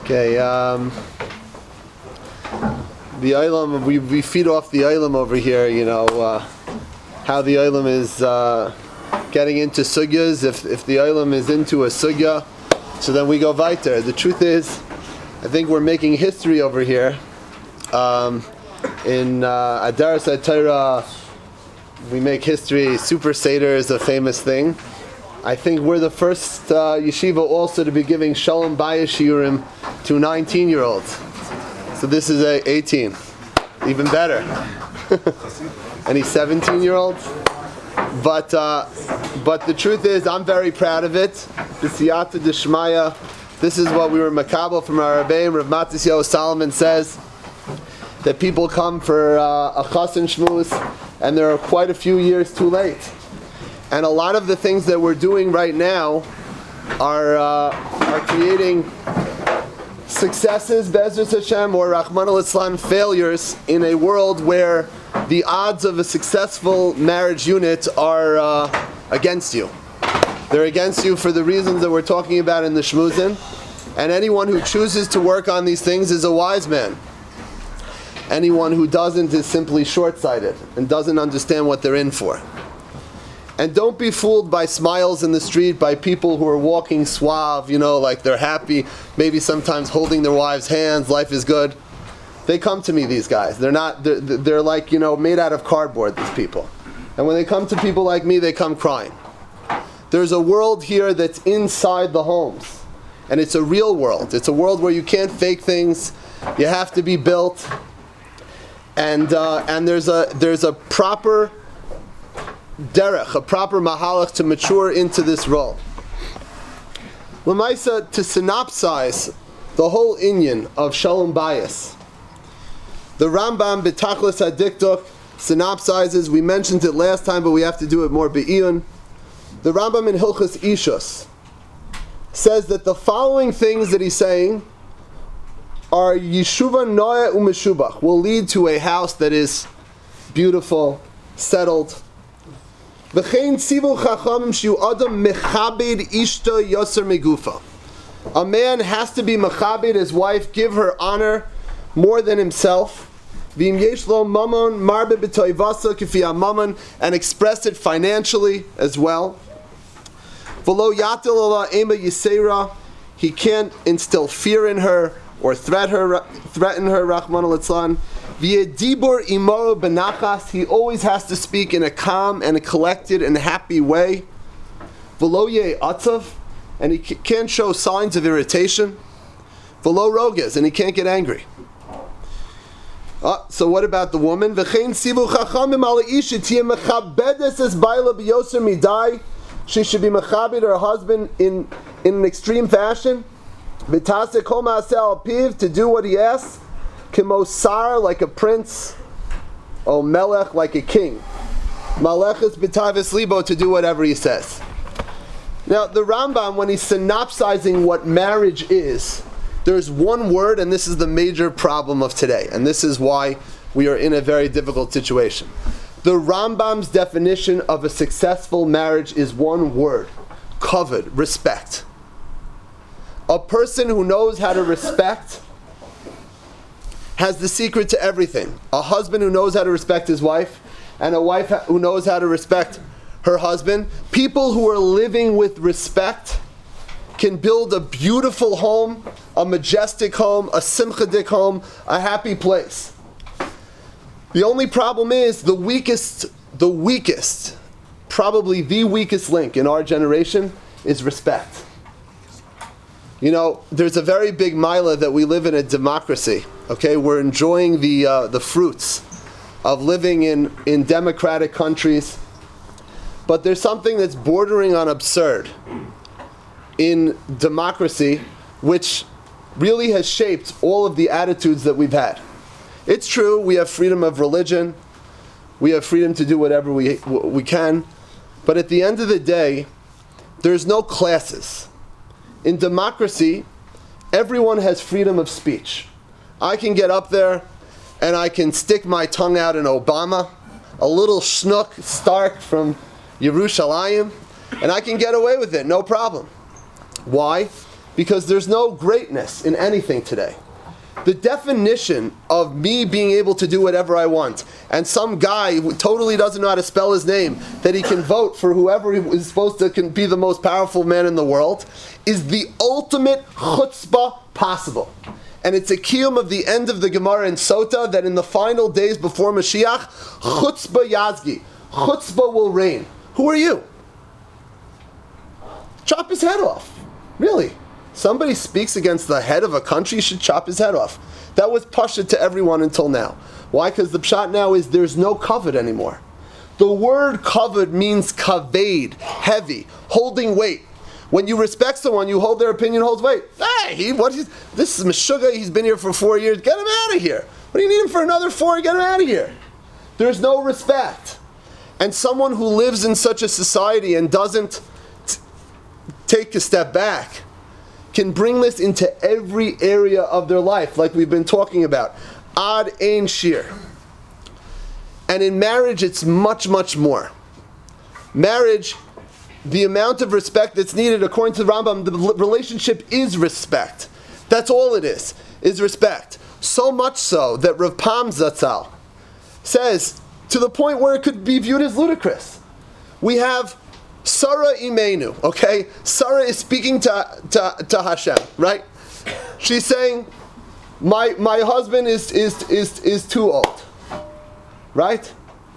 Okay, the Olam, we feed off the Olam over here, how the Olam is getting into sugyas. If the Olam is into a sugya, so then we go weiter. The truth is, I think we're making history over here. In Adaras HaTorah, we make history. Super Seder is a famous thing. I think we're the first yeshiva also to be giving Shalom Bayis Shiurim to 19-year-olds. So this is a 18. Even better. Any 17-year-olds? But the truth is, I'm very proud of it. B'siyata d'shmaya. This is what we were makabel from our Rebbeim. Rav Matisyahu Solomon says that people come for a chas and shmuz, and they're quite a few years too late. And a lot of the things that we're doing right now are creating successes, Be'ezus Hashem, or Rahman al-Islam failures in a world where the odds of a successful marriage unit are against you. They're against you for the reasons that we're talking about in the Shmuzin. And anyone who chooses to work on these things is a wise man. Anyone who doesn't is simply short-sighted and doesn't understand what they're in for. And don't be fooled by smiles in the street, by people who are walking suave, like they're happy, maybe sometimes holding their wives' hands, life is good. They come to me, these guys. They're like, made out of cardboard, these people. And when they come to people like me, they come crying. There's a world here that's inside the homes. And it's a real world. It's a world where you can't fake things. You have to be built. And there's a proper derech, a proper mahalach to mature into this role. L'maisa, to synopsize the whole inyan of Shalom Bayis, the Rambam B'Tachlis HaDiktuk synopsizes, we mentioned it last time, but we have to do it more be'iyun. The Rambam in Hilchos Ishus says that the following things that he's saying are Yeshuva Noah Umeshubach, will lead to a house that is beautiful, settled. V'chein tzivu chachamim shiu adam mechabed ishta yoser megufa. A man has to be mechabed his wife, give her honor more than himself. V'im yesh lo mamon marbe b'toivasa kifi ha'mamon, and express it financially as well. V'lo yatil ala ema yisera, he can't instill fear in her or threaten her, Rahman al-Islam. V'yedibur imoro benachas, he always has to speak in a calm and a collected and happy way. V'lo ye'atzav, and he can't show signs of irritation. V'lo roges, and he can't get angry. So what about the woman? V'chein sivu chachamim ala isha tiyeh mechabedes es baila b'yoser midai, she should be mechabed her husband in an extreme fashion. V'taseh kol ma'aseh al piv, to do what he asks. Kimosar, like a prince. O melech, like a king. Malechus b'tavis libo, to do whatever he says. Now the Rambam, when he's synopsizing what marriage is, there's one word, and this is the major problem of today, and this is why we are in a very difficult situation. The Rambam's definition of a successful marriage is one word: kavod, respect. A person who knows how to respect has the secret to everything. A husband who knows how to respect his wife, and a wife who knows how to respect her husband. People who are living with respect can build a beautiful home, a majestic home, a simchadik home, a happy place. The only problem is the weakest, probably the weakest link in our generation is respect. There's a very big milah that we live in a democracy. Okay, we're enjoying the fruits of living in democratic countries, but there's something that's bordering on absurd in democracy, which really has shaped all of the attitudes that we've had. It's true, we have freedom of religion, we have freedom to do whatever we can, but at the end of the day, there's no classes. In democracy, everyone has freedom of speech. I can get up there and I can stick my tongue out in Obama, a little schnook Stark from Yerushalayim, and I can get away with it, no problem. Why? because there's no greatness in anything today. The definition of me being able to do whatever I want, and some guy who totally doesn't know how to spell his name, that he can vote for whoever is supposed to can be the most powerful man in the world, is the ultimate chutzpah possible. And it's a kiyum of the end of the Gemara in Sota that in the final days before Mashiach, chutzpah yazgi, chutzpah will reign. Who are you? Chop his head off. Really. Somebody speaks against the head of a country, you should chop his head off. That was pashut to everyone until now. Why? Because the pshat now is there's no kavod anymore. The word kavod means kaved, heavy, holding weight. When you respect someone, you hold their opinion holds weight. Hey, this is Meshuggah, he's been here for 4 years, get him out of here. What do you need him for another 4? Get him out of here. There's no respect. And someone who lives in such a society and doesn't take a step back can bring this into every area of their life, like we've been talking about. Ad ein shir. And in marriage, it's much, much more. Marriage, the amount of respect that's needed, according to the Rambam, the relationship is respect. That's all it is respect. So much so that Rav Pam Zatzal says, to the point where it could be viewed as ludicrous. We have Sarah Imenu, okay? Sarah is speaking to Hashem, right? She's saying, my husband is too old, right?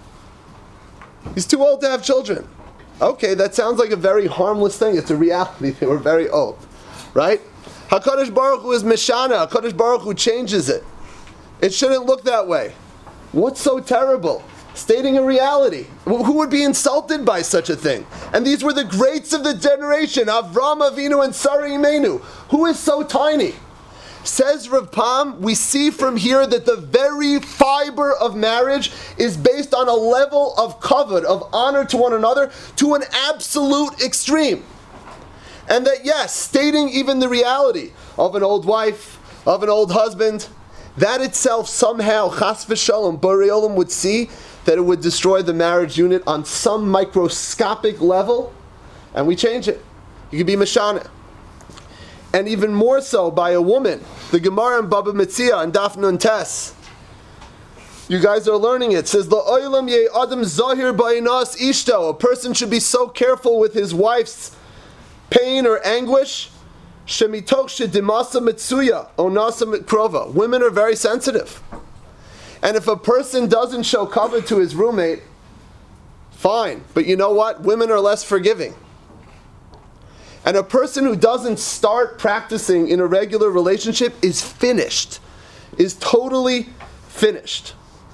He's too old to have children. Okay, that sounds like a very harmless thing. It's a reality. They were very old, right? HaKadosh Baruch Hu is Meshana. HaKadosh Baruch Hu changes it. It shouldn't look that way. What's so terrible? Stating a reality. Who would be insulted by such a thing? And these were the greats of the generation, Avram Avinu and Sarah Imenu. Who is so tiny? Says Rav Pam, we see from here that the very fiber of marriage is based on a level of kavod, of honor to one another, to an absolute extreme. And that yes, stating even the reality of an old wife, of an old husband, that itself somehow, chas v'shalom, Borei Olam would see that it would destroy the marriage unit on some microscopic level, and we change it. You could be Mashana. And even more so by a woman. The Gemara in Baba Metzia and Daf Nun Tes. You guys are learning it. It says, La'olam ye adam zahir ba'inas ishto. A person should be so careful with his wife's pain or anguish. Shemitoch shedimasa mitsuya onasa mitkrova. Women are very sensitive. And if a person doesn't show kavod to his roommate, fine. But you know what? Women are less forgiving. And a person who doesn't start practicing in a regular relationship is finished. Is totally finished.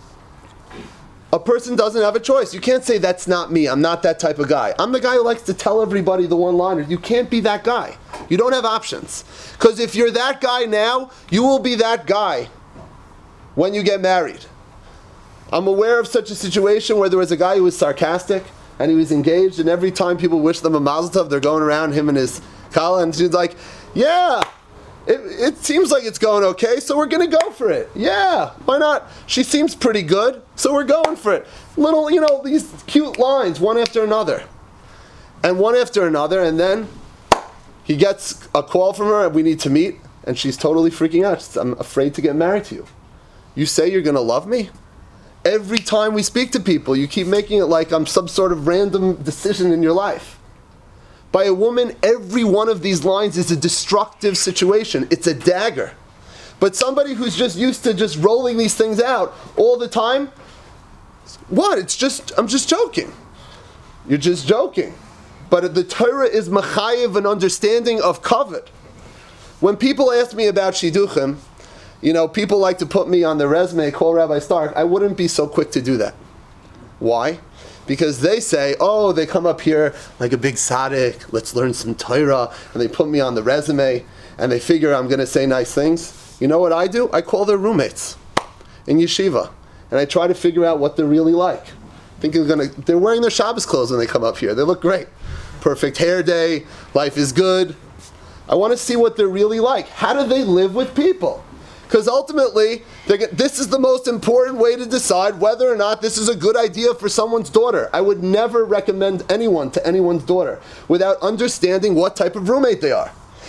A person doesn't have a choice. You can't say, that's not me. I'm not that type of guy. I'm the guy who likes to tell everybody the one-liner. You can't be that guy. You don't have options. Because if you're that guy now, you will be that guy when you get married. I'm aware of such a situation where there was a guy who was sarcastic and he was engaged, and every time people wish them a mazel tov, they're going around him and his kala, and she's like, yeah, it seems like it's going okay, so we're going to go for it. Yeah, why not? She seems pretty good, so we're going for it. Little, these cute lines, one after another. And one after another, and then he gets a call from her, we need to meet, and she's totally freaking out. She says, I'm afraid to get married to you. You say you're going to love me? Every time we speak to people, you keep making it like I'm some sort of random decision in your life. By a woman, every one of these lines is a destructive situation. It's a dagger. But somebody who's just used to just rolling these things out all the time, what? I'm just joking. You're just joking. But the Torah is machayev an understanding of kavod. When people ask me about shidduchim, people like to put me on their resume, call Rabbi Stark. I wouldn't be so quick to do that. Why? Because they say, they come up here like a big tzaddik, let's learn some Torah, and they put me on the resume, and they figure I'm going to say nice things. You know what I do? I call their roommates in yeshiva, and I try to figure out what they're really like. They're wearing their Shabbos clothes when they come up here. They look great. Perfect hair day, life is good. I want to see what they're really like. How do they live with people? Because ultimately, this is the most important way to decide whether or not this is a good idea for someone's daughter. I would never recommend anyone to anyone's daughter without understanding what type of roommate they are.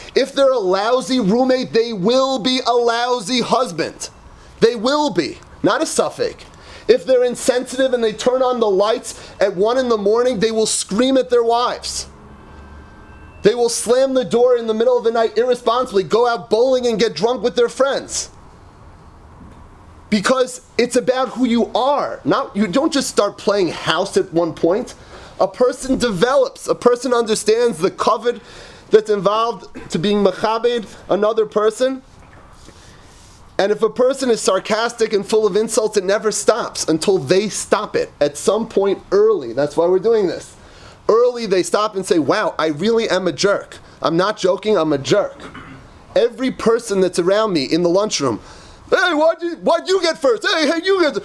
If they're a lousy roommate, they will be a lousy husband. They will be, not a suffix. If they're insensitive and they turn on the lights at 1 a.m, they will scream at their wives. They will slam the door in the middle of the night irresponsibly, go out bowling and get drunk with their friends. Because it's about who you are. You don't just start playing house at one point. A person develops, a person understands the kavod that's involved to being mechabed another person. And if a person is sarcastic and full of insults, it never stops until they stop it at some point early. That's why we're doing this. Early they stop and say, wow, I really am a jerk. I'm not joking, I'm a jerk. Every person that's around me in the lunchroom, hey, why'd you get first? Hey, you get.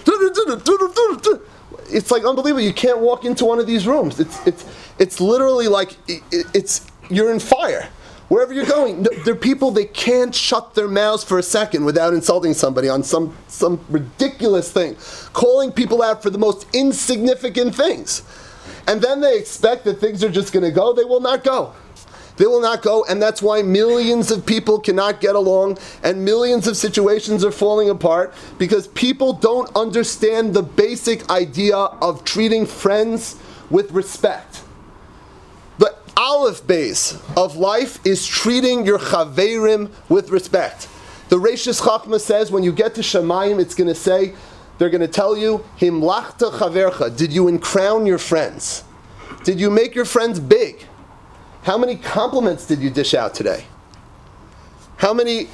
It's like unbelievable. You can't walk into one of these rooms. It's literally like you're in fire. Wherever you're going, there are people, they can't shut their mouths for a second without insulting somebody on some ridiculous thing, calling people out for the most insignificant things. And then they expect that things are just going to go. They will not go. They will not go, and that's why millions of people cannot get along, and millions of situations are falling apart, because people don't understand the basic idea of treating friends with respect. The aleph base of life is treating your chaverim with respect. The Reishis Chachma says when you get to Shemayim, it's going to say, they're going to tell you, Himlachta chavercha, did you encrown your friends? Did you make your friends big? How many compliments did you dish out today? How many,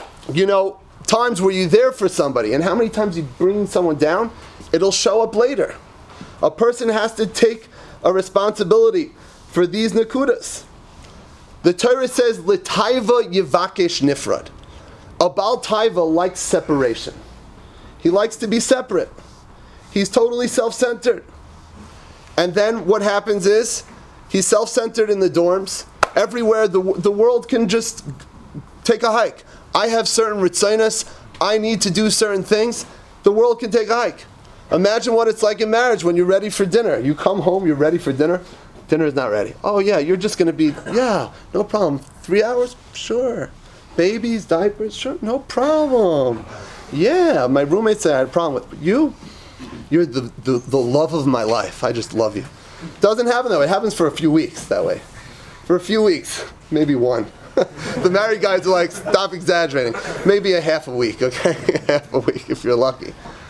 times were you there for somebody? And how many times you bring someone down? It'll show up later. A person has to take a responsibility for these nakudas. The Torah says, L'taiva yivakesh nifrad. A Baal Taiva likes separation. He likes to be separate. He's totally self-centered. And then what happens is, he's self-centered in the dorms. Everywhere, the world can just take a hike. I have certain ritzonos. I need to do certain things. The world can take a hike. Imagine what it's like in marriage when you're ready for dinner. You come home, you're ready for dinner. Dinner is not ready. Oh yeah, you're just going to be, no problem. 3 hours? Sure. Babies, diapers? Sure, no problem. Yeah, my roommate said I had a problem with you. You're the love of my life. I just love you. Doesn't happen that way. It happens for a few weeks that way. For a few weeks, maybe one. The married guys are like, stop exaggerating. Maybe a half a week, okay? Half a week if you're lucky.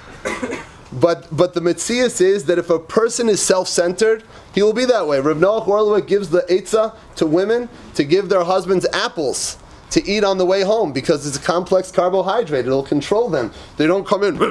But the metzius is that if a person is self-centered, he will be that way. Rav Noach Orlowek gives the eitzah to women to give their husbands apples to eat on the way home because it's a complex carbohydrate. It'll control them. They don't come in.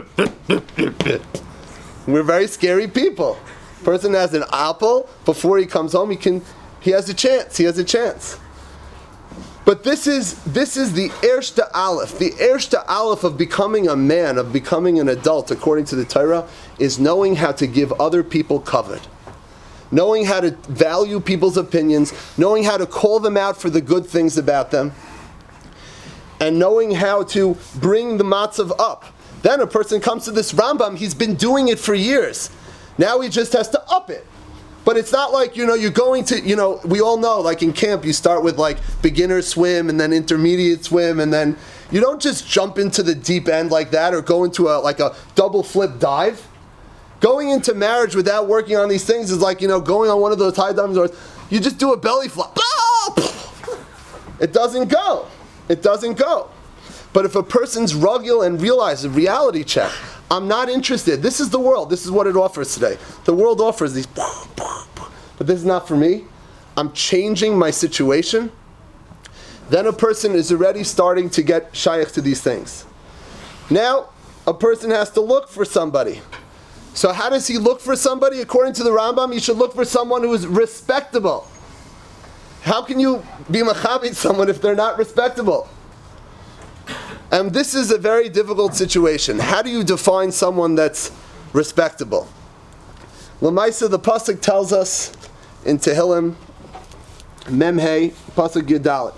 We're very scary people. Person has an apple before he comes home. He has a chance. He has a chance. But this is the ershta aleph. The ershta aleph of becoming a man, of becoming an adult, according to the Torah, is knowing how to give other people kavod, knowing how to value people's opinions, knowing how to call them out for the good things about them, and knowing how to bring the matzav up. Then a person comes to this Rambam. He's been doing it for years. Now he just has to up it. But it's not like, you're going to, we all know, like in camp, you start with like beginner swim and then intermediate swim, and then you don't just jump into the deep end like that or go into a double flip dive. Going into marriage without working on these things is like, going on one of those high dives, or you just do a belly flop. It doesn't go. It doesn't go. But if a person's rugged and realizes a reality check, I'm not interested. This is the world. This is what it offers today. The world offers these, but this is not for me. I'm changing my situation. Then a person is already starting to get shaykh to these things. Now, a person has to look for somebody. So how does he look for somebody? According to the Rambam, he should look for someone who is respectable. How can you be machabit someone if they're not respectable? And this is a very difficult situation. How do you define someone that's respectable? L'maisa, the pasuk tells us in Tehillim, Memhei, pasuk Yudalet,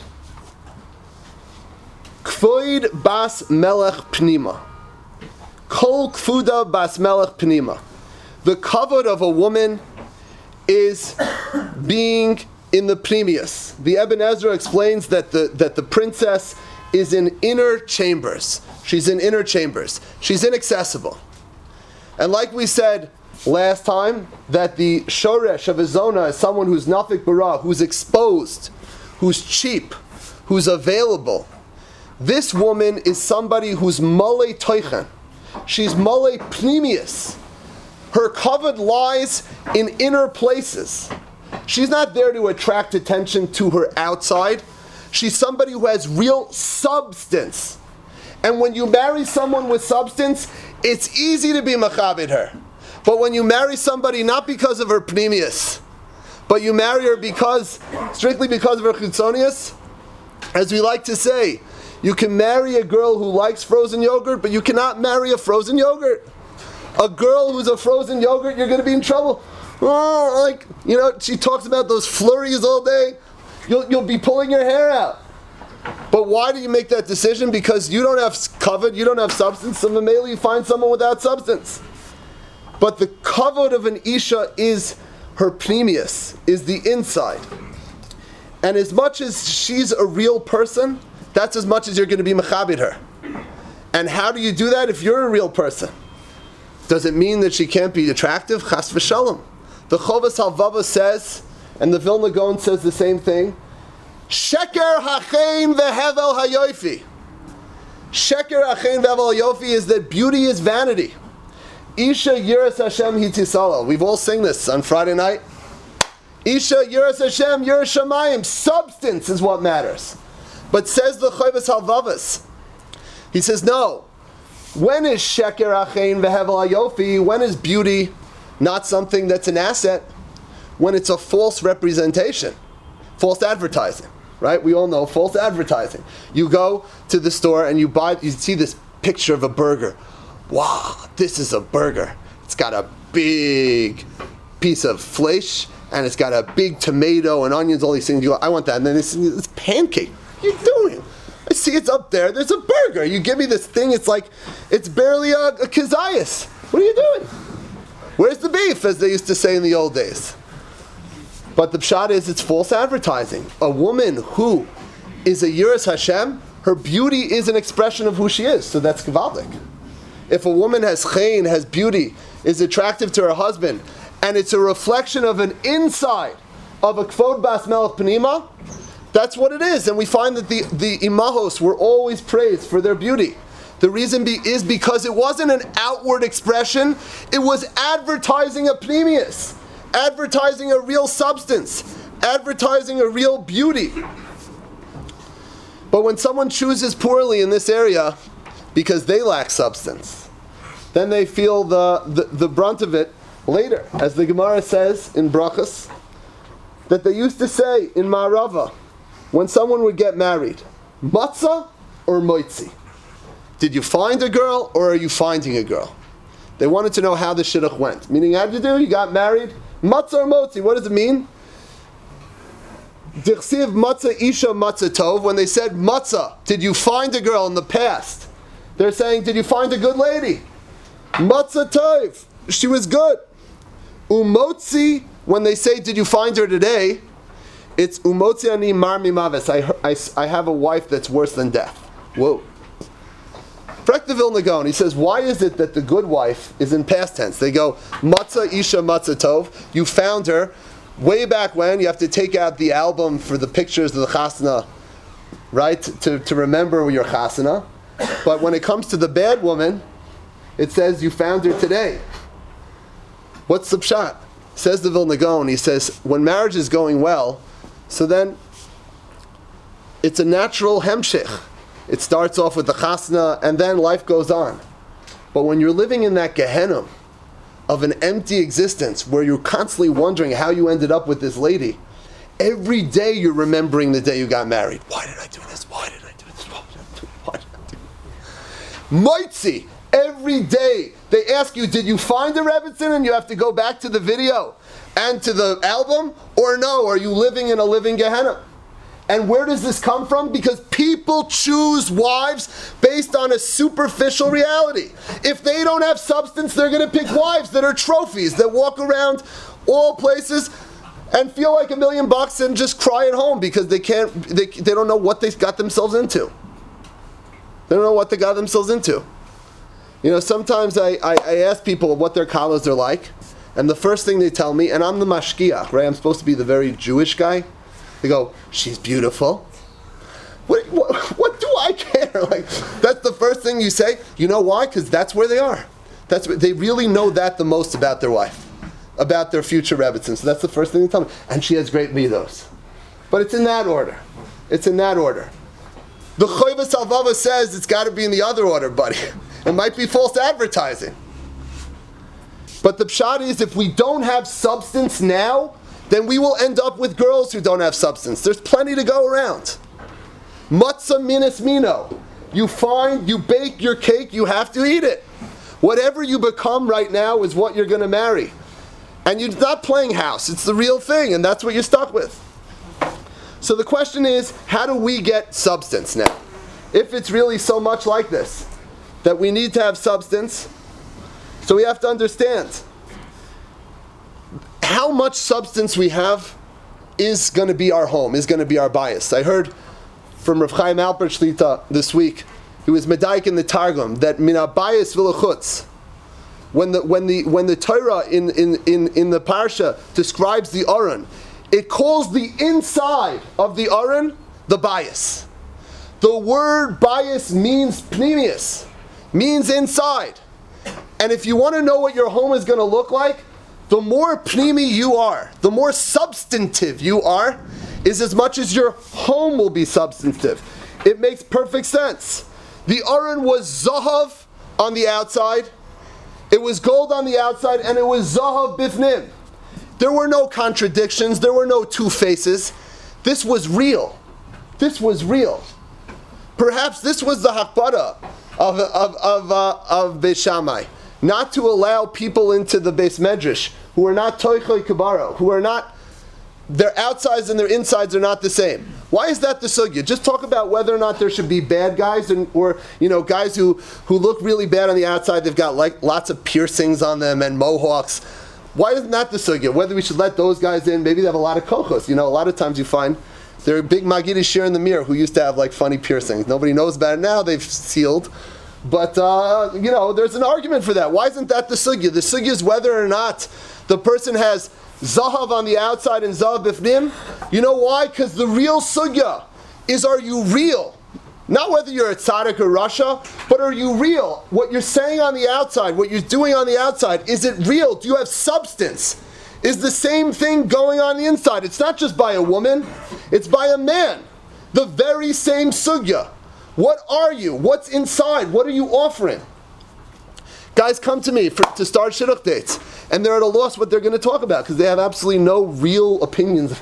Kvoid bas melech pnima, kol kfuda bas melech pnima. The kavod of a woman is being in the Pnimius. The Ibn Ezra explains that the princess is in inner chambers. She's in inner chambers. She's inaccessible. And like we said last time, that the shoresh of a zona is someone who's nafik bara, who's exposed, who's cheap, who's available. This woman is somebody who's male toichen. She's male pnimius. Her kavod lies in inner places. She's not there to attract attention to her outside. She's somebody who has real substance. And when you marry someone with substance, it's easy to be machabed her. But when you marry somebody not because of her pnimius, but you marry her strictly because of her chutzonius, as we like to say, you can marry a girl who likes frozen yogurt, but you cannot marry a frozen yogurt. A girl who's a frozen yogurt, you're going to be in trouble. Oh, she talks about those flurries all day. You'll be pulling your hair out. But why do you make that decision? Because you don't have kavod, you don't have substance, so maybe you find someone without substance. But the kavod of an isha is her pnimius, is the inside. And as much as she's a real person, that's as much as you're going to be mechabed her. And how do you do that if you're a real person? Does it mean that she can't be attractive? Chas v'shalom. The Chovas Halvava says, and the Vilna Gaon says the same thing, Sheker hachein vehevel hayofi. Sheker hachein vehevel hayofi is that beauty is vanity. Isha yiras Hashem hitisala. We've all sing this on Friday night. Isha yiras Hashem yiras shamayim. Substance is what matters. But says the Chovas Halvavas, he says no. When is sheker hachein vehevel hayofi? When is beauty not something that's an asset? When it's a false representation, false advertising. Right? We all know false advertising. You go to the store and you see this picture of a burger. Wow, this is a burger. It's got a big piece of flesh and it's got a big tomato and onions, all these things. You go, I want that. And then it's pancake. What are you doing? I see it's up there. There's a burger. You give me this thing, it's barely a kazayas. What are you doing? Where's the beef, as they used to say in the old days? But the pshat is, it's false advertising. A woman who is a yiras Hashem, her beauty is an expression of who she is. So that's gevaldik. If a woman has chen, has beauty, is attractive to her husband, and it's a reflection of an inside of a kvod bas melech pnima, that's what it is. And we find that the imahos were always praised for their beauty. The reason is because it wasn't an outward expression, it was advertising a pnimius. Advertising a real substance, advertising a real beauty. But when someone chooses poorly in this area because they lack substance, then they feel the brunt of it later. As the Gemara says in Brachas, that they used to say in Ma'arava, when someone would get married, matzah or moitzi? Did you find a girl or are you finding a girl? They wanted to know how the shidduch went. Meaning, how did you do? You got married? Matzah or motzi, what does it mean? Dichsiv matzah isha matzah tov. When they said matzah, did you find a girl in the past? They're saying, did you find a good lady? Matzah tov, she was good. Umotzi, when they say, did you find her today? It's umotzi ani mar mimaves. I have a wife that's worse than death. Whoa. Frek the Vilna Gaon, he says, why is it that the good wife is in past tense? They go, matzah isha matzah tov. You found her way back when. You have to take out the album for the pictures of the chasana, right? To remember your chasana. But when it comes to the bad woman, it says you found her today. What's the pshat? Says the Vilna Gaon, he says, when marriage is going well, so then it's a natural hemshich. It starts off with the chasna, and then life goes on. But when you're living in that Gehenna of an empty existence, where you're constantly wondering how you ended up with this lady, every day you're remembering the day you got married. Why did I do this? Why did I do this? Why did I do this? Moitzi, every day they ask you, did you find a Rebbetzin? And you have to go back to the video and to the album, or no? Are you living in a living Gehenna? And where does this come from? Because people choose wives based on a superficial reality. If they don't have substance, they're going to pick wives that are trophies, that walk around all places. and feel like $1 million and just cry at home because they don't know what they got themselves into. They don't know what they got themselves into. You know, sometimes I ask people what their collars are like, and the first thing they tell me, and I'm the mashkiach, right? I'm supposed to be the very Jewish guy. They go, she's beautiful. What do I care? Like, that's the first thing you say. You know why? Because that's where they are. They really know that the most about their wife, about their future Rebbetzin. So that's the first thing they tell me. And she has great midos. But it's in that order. It's in that order. The Choivas Alvava says it's got to be in the other order, buddy. It might be false advertising. But the pshat is, if we don't have substance now, then we will end up with girls who don't have substance. There's plenty to go around. Matzah minas mino. You bake your cake, you have to eat it. Whatever you become right now is what you're going to marry. And you're not playing house, it's the real thing, and that's what you're stuck with. So the question is, how do we get substance now? If it's really so much like this, that we need to have substance, so we have to understand how much substance we have is going to be our home, is going to be our bias. I heard from Rav Chaim Alper Shlita this week, he was medaik in the Targum, that min habayis v'lechutz, when the Torah in the parsha describes the Aron, it calls the inside of the Aron the bias. The word bias means pnimius, means inside. And if you want to know what your home is going to look like, the more pnimi you are, the more substantive you are, is as much as your home will be substantive. It makes perfect sense. The Aron was zahav on the outside, it was gold on the outside, and it was zahav bifnim. There were no contradictions, there were no two faces. This was real. This was real. Perhaps this was the hakbara of Beis Shammai, not to allow people into the Beis Medrash who are not toichoi kabaro, who are not, their outsides and their insides are not the same. Why is that the sugya? Just talk about whether or not there should be bad guys or guys who look really bad on the outside. They've got like lots of piercings on them and mohawks. Why isn't that the sugya? Whether we should let those guys in? Maybe they have a lot of kochos. A lot of times you find there are big Magid Shir in the mirror who used to have like funny piercings. Nobody knows about it now. They've sealed. But there's an argument for that. Why isn't that the sugya? The sugya is whether or not the person has zahav on the outside and zahav bifnim. You know why? Because the real sugya is, are you real? Not whether you're a tzaddik or Russia, but are you real? What you're saying on the outside, what you're doing on the outside, is it real? Do you have substance? Is the same thing going on the inside? It's not just by a woman, it's by a man. The very same sugya. What are you? What's inside? What are you offering? Guys come to me to start shidduch dates, and they're at a loss what they're going to talk about because they have absolutely no real opinions.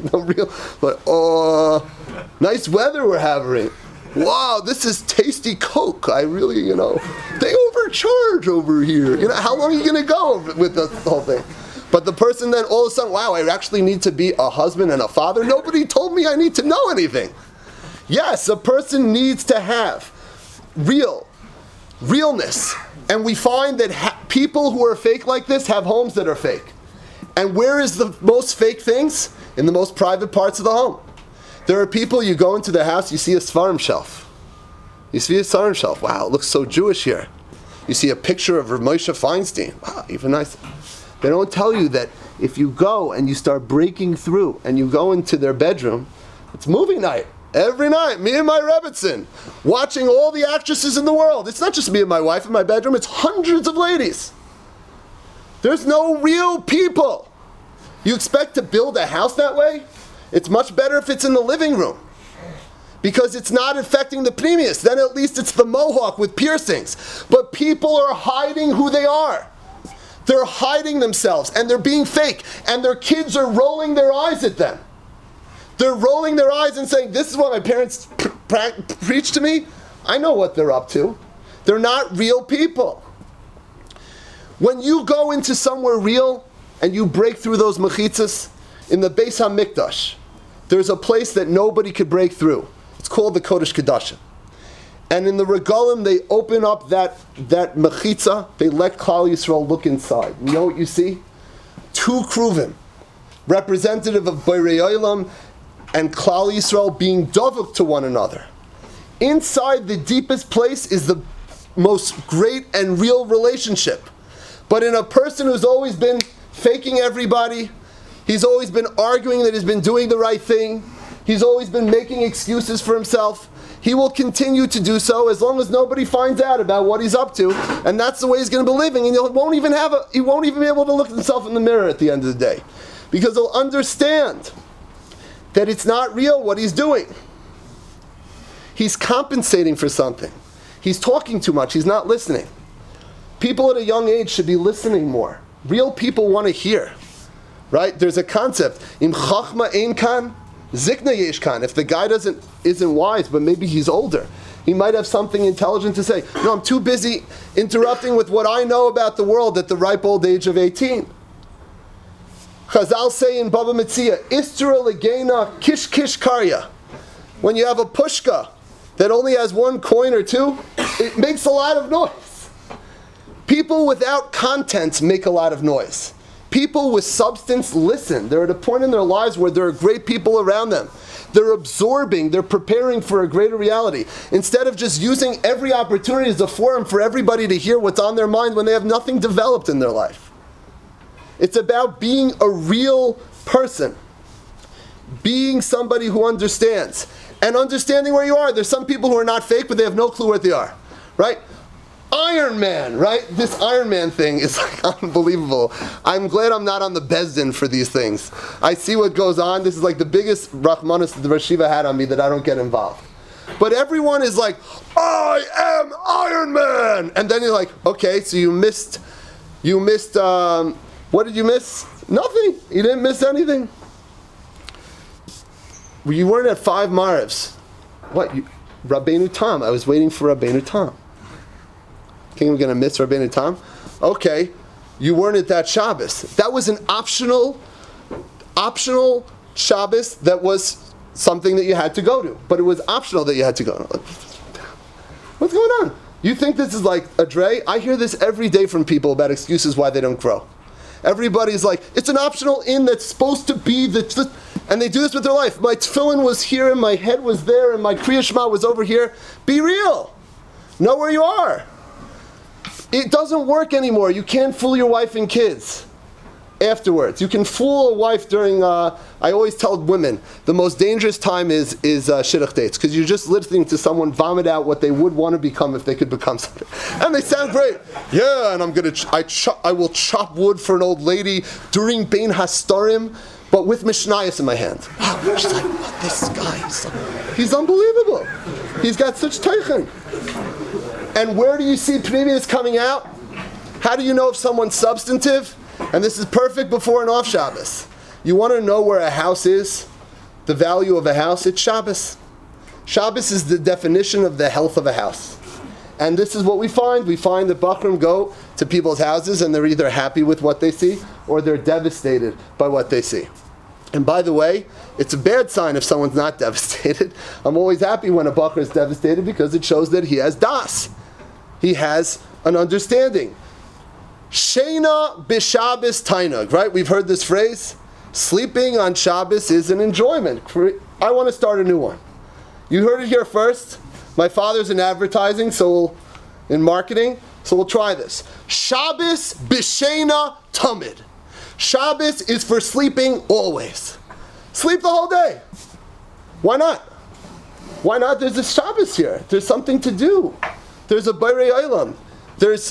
Nice weather we're having. Wow, this is tasty Coke. I really, they overcharge over here. How long are you going to go with the whole thing? But the person then all of a sudden, wow, I actually need to be a husband and a father. Nobody told me I need to know anything. Yes, a person needs to have realness. And we find that people who are fake like this have homes that are fake. And where is the most fake things? In the most private parts of the home. There are people, you go into their house, you see a Sfarim shelf. You see a Sfarim shelf. Wow, it looks so Jewish here. You see a picture of Rav Moshe Feinstein. Wow, even nicer. They don't tell you that if you go and you start breaking through and you go into their bedroom, it's movie night. Every night, me and my Rebbetzin, watching all the actresses in the world. It's not just me and my wife in my bedroom, it's hundreds of ladies. There's no real people. You expect to build a house that way? It's much better if it's in the living room. Because it's not affecting the pneumius. Then at least it's the mohawk with piercings. But people are hiding who they are. They're hiding themselves and they're being fake. And their kids are rolling their eyes at them. They're rolling their eyes and saying, this is what my parents preach to me. I know what they're up to. They're not real people. When you go into somewhere real and you break through those mechitzas, in the Beis HaMikdash, there's a place that nobody could break through. It's called the Kodesh Kodashim. And in the Regalim, they open up that mechitza, they let Klal Yisrael look inside. You know what you see? 2 kruvim. representative of Borei Olam, and Klal Yisrael being dovuk to one another. Inside the deepest place is the most great and real relationship. But in a person who's always been faking everybody, he's always been arguing that he's been doing the right thing, he's always been making excuses for himself, he will continue to do so as long as nobody finds out about what he's up to, and that's the way he's going to be living, and he won't even be able to look at himself in the mirror at the end of the day. Because he'll understand that it's not real what he's doing. He's compensating for something. He's talking too much. He's not listening. People at a young age should be listening more. Real people want to hear. Right? There's a concept. Im chachma ein kan, zikna yesh kan. If the guy isn't wise, but maybe he's older, he might have something intelligent to say. No, I'm too busy interrupting with what I know about the world at the ripe old age of 18. Chazal say in Baba Metzia, Istra legena kish kish karya. When you have a pushka that only has one coin or two, it makes a lot of noise. People without content make a lot of noise. People with substance listen. They're at a point in their lives where there are great people around them. They're absorbing, they're preparing for a greater reality. Instead of just using every opportunity as a forum for everybody to hear what's on their mind when they have nothing developed in their life. It's about being a real person. Being somebody who understands. And understanding where you are. There's some people who are not fake, but they have no clue where they are. Right? Iron Man, right? This Iron Man thing is like unbelievable. I'm glad I'm not on the Bezdin for these things. I see what goes on. This is like the biggest Rahmanas that the Rosh Yeshiva had on me that I don't get involved. But everyone is like, I am Iron Man! And then you're like, okay, so you missed, what did you miss? Nothing. You didn't miss anything. You weren't at 5 Marivs. What? Rabbeinu Tam. I was waiting for Rabbeinu Tam. Think I'm going to miss Rabbeinu Tam? Okay. You weren't at that Shabbos. That was an optional Shabbos that was something that you had to go to. But it was optional that you had to go to. What's going on? You think this is like a Dre? I hear this every day from people about excuses why they don't grow. Everybody's like, it's an optional in that's supposed to be the... And they do this with their life. My tefillin was here, and my head was there, and my Kriya Shema was over here. Be real. Know where you are. It doesn't work anymore. You can't fool your wife and kids afterwards. You can fool a wife during, I always tell women, the most dangerous time is shidduch dates, because you're just listening to someone vomit out what they would want to become if they could become something. And they sound great. Yeah, and I will chop wood for an old lady during Bein Hastarim, but with Mishnayos in my hand. Wow, she's like, what, this guy, he's unbelievable. He's got such teichen. And where do you see Pneumius coming out? How do you know if someone's substantive? And this is perfect before and off Shabbos. You want to know where a house is? The value of a house? It's Shabbos. Shabbos is the definition of the health of a house. And this is what we find. We find that Bachrim go to people's houses and they're either happy with what they see or they're devastated by what they see. And by the way, it's a bad sign if someone's not devastated. I'm always happy when a Bachar is devastated because it shows that he has das. He has an understanding. Sheina b'Shabbos tainug, right? We've heard this phrase. Sleeping on Shabbos is an enjoyment. I want to start a new one. You heard it here first. My father's in advertising, in marketing, so we'll try this. Shabbos b'Sheina tamid. Shabbos is for sleeping always. Sleep the whole day. Why not? Why not? There's a Shabbos here. There's something to do. There's a Borei Olam. There's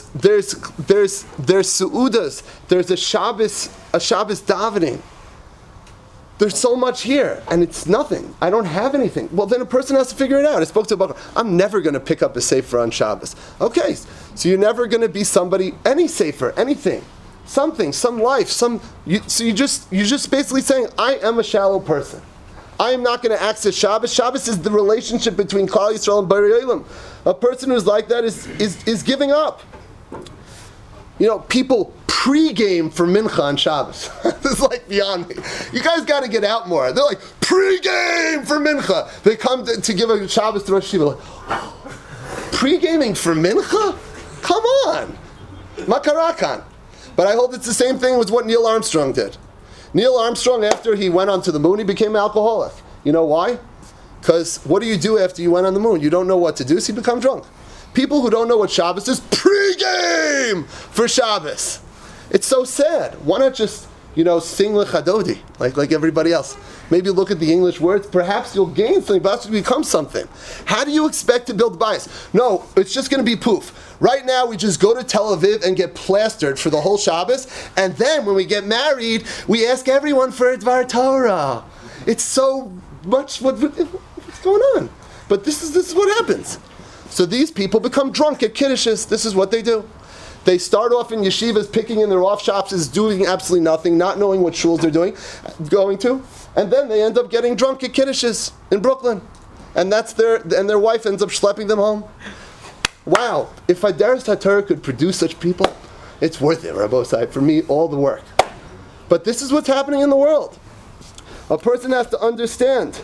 Su'udas. There's a Shabbos davening. There's so much here, and it's nothing. I don't have anything. Well, then a person has to figure it out. I spoke to a Bachar. I'm never going to pick up a sefer on Shabbos. Okay, so you're never going to be somebody, any sefer, anything. Something, some life, so you're just basically saying, I am a shallow person. I am not going to access Shabbos. Shabbos is the relationship between Klal Yisrael and Borei Olam. A person who's like that is giving up. You know, people pre-game for Mincha on Shabbos. This is like beyond me. You guys got to get out more. They're like, pre-game for Mincha. They come to give a Shabbos to Rosh Yeshiva. Like, oh, pre-gaming for Mincha? Come on. Makarakan. But I hold it's the same thing with what Neil Armstrong did. Neil Armstrong, after he went onto the moon, he became an alcoholic. You know why? Because what do you do after you went on the moon? You don't know what to do, so you become drunk. People who don't know what Shabbos is, pre-game for Shabbos. It's so sad. Why not just, sing Lechadodi, like everybody else? Maybe look at the English words. Perhaps you'll gain something, perhaps you'll become something. How do you expect to build bias? No, it's just going to be poof. Right now, we just go to Tel Aviv and get plastered for the whole Shabbos, and then when we get married, we ask everyone for a Dvar Torah. It's so much what's going on. But this is what happens. So these people become drunk at Kiddushes. This is what they do. They start off in yeshivas, picking in their off shops, doing absolutely nothing, not knowing what shuls they're going to, and then they end up getting drunk at Kiddushes in Brooklyn, and their wife ends up schlepping them home. Wow! If Hadaras HaTorah could produce such people, it's worth it, Rabbosai. For me, all the work. But this is what's happening in the world. A person has to understand.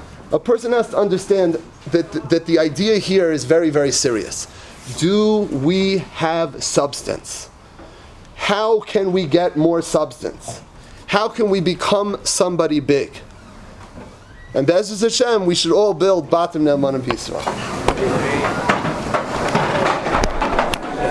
That the idea here is very, very serious. Do we have substance? How can we get more substance? How can we become somebody big? And Be'ezus Hashem, we should all build Batim Ne'emanim B'Yisrael.